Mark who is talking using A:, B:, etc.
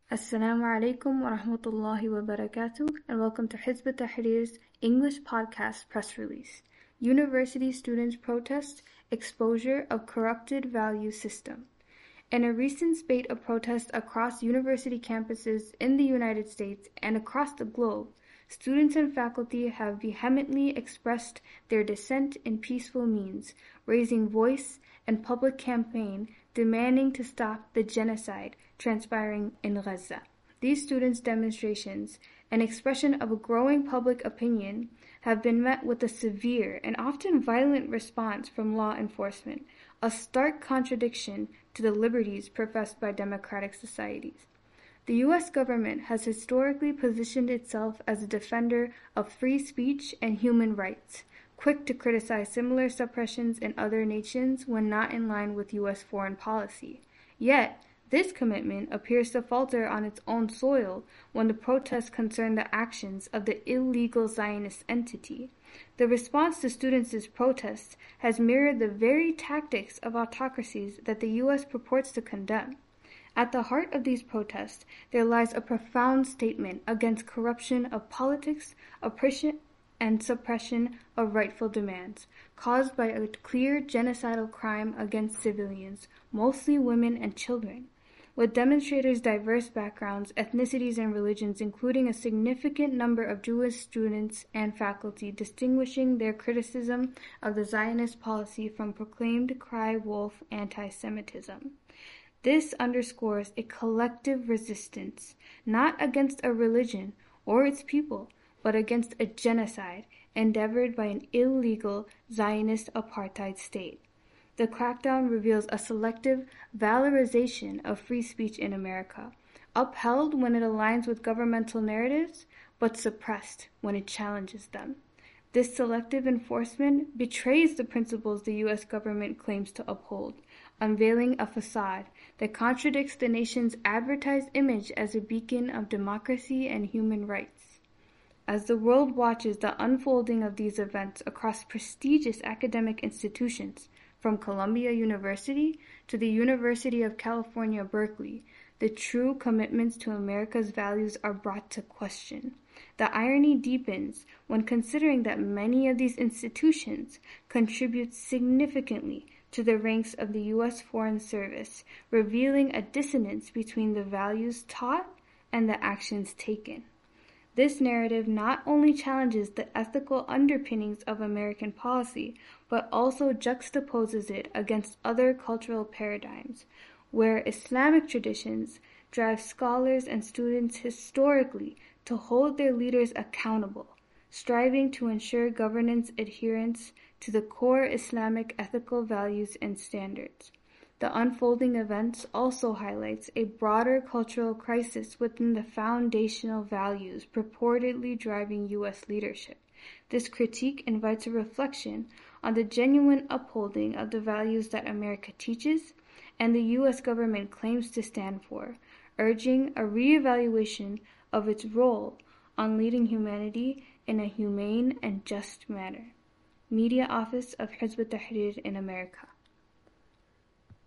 A: Assalamu alaikum wa rahmatullahi wa barakatuh, and welcome to Hizb ut-Tahrir's English podcast press release. University students protest exposure of corrupted value system. In a recent spate of protests across university campuses in the United States and across the globe, students and faculty have vehemently expressed their dissent in peaceful means, raising voice and public campaign demanding to stop the genocide transpiring in Gaza. These students' demonstrations, an expression of a growing public opinion, have been met with a severe and often violent response from law enforcement, a stark contradiction to the liberties professed by democratic societies. The U.S. government has historically positioned itself as a defender of free speech and human rights, quick to criticize similar suppressions in other nations when not in line with U.S. foreign policy. Yet, this commitment appears to falter on its own soil when the protests concern the actions of the illegal Zionist entity. The response to students' protests has mirrored the very tactics of autocracies that the U.S. purports to condemn. At the heart of these protests, there lies a profound statement against corruption of politics, oppression, and suppression of rightful demands, caused by a clear genocidal crime against civilians, mostly women and children. With demonstrators' diverse backgrounds, ethnicities, and religions, including a significant number of Jewish students and faculty, distinguishing their criticism of the Zionist policy from proclaimed cry-wolf anti-Semitism. This underscores a collective resistance, not against a religion or its people, but against a genocide endeavored by an illegal Zionist apartheid state. The crackdown reveals a selective valorization of free speech in America, upheld when it aligns with governmental narratives, but suppressed when it challenges them. This selective enforcement betrays the principles the U.S. government claims to uphold, unveiling a facade that contradicts the nation's advertised image as a beacon of democracy and human rights. As the world watches the unfolding of these events across prestigious academic institutions, from Columbia University to the University of California, Berkeley, the true commitments to America's values are brought to question. The irony deepens when considering that many of these institutions contribute significantly to the ranks of the U.S. Foreign Service, revealing a dissonance between the values taught and the actions taken. This narrative not only challenges the ethical underpinnings of American policy, but also juxtaposes it against other cultural paradigms, where Islamic traditions drive scholars and students historically to hold their leaders accountable, striving to ensure governance adherence to the core Islamic ethical values and standards. The unfolding events also highlights a broader cultural crisis within the foundational values purportedly driving U.S. leadership. This critique invites a reflection on the genuine upholding of the values that America teaches and the U.S. government claims to stand for, urging a reevaluation of its role on leading humanity in a humane and just manner. Media Office of Hizb ut-Tahrir in America.